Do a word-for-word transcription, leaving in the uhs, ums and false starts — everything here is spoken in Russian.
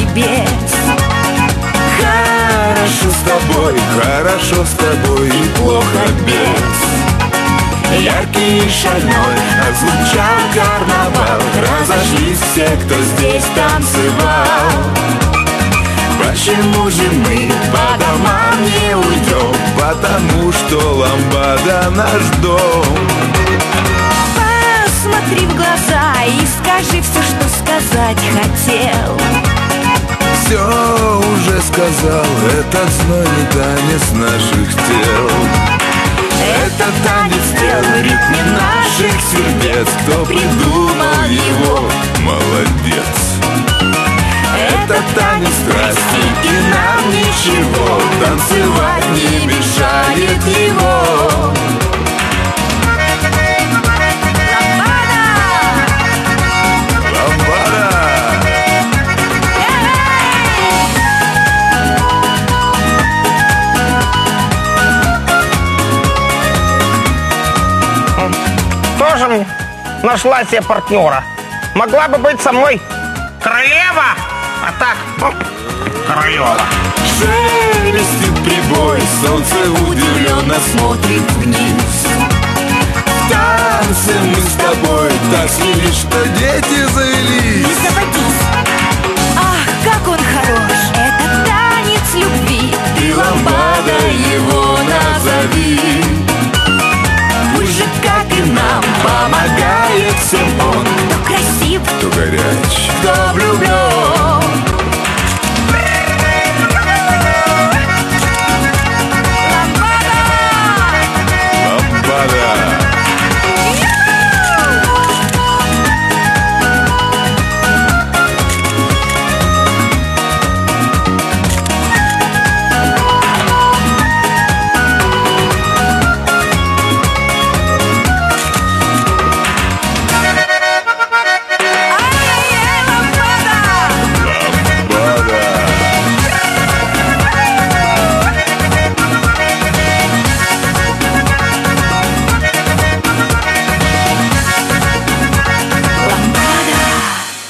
небес. Хорошо с тобой, хорошо с тобой и плохо без. Яркий и шальной отзвучал карнавал, разошлись все, кто здесь танцевал. Почему же мы по домам не уйдем? Потому что ламбада наш дом. Посмотри в глаза и скажи все, что сказать хотел. Все уже сказал, этот знойный танец наших тел. Это танец тел в ритме наших сердец. Кто придумал его, молодец. Это танец страсти, и нам ничего танцевать не мешает его. Тоже мне нашла себе партнера. Могла бы быть со мной королева, а так, ну, королева. Шелестит прибой, солнце удивленно смотрит в небо.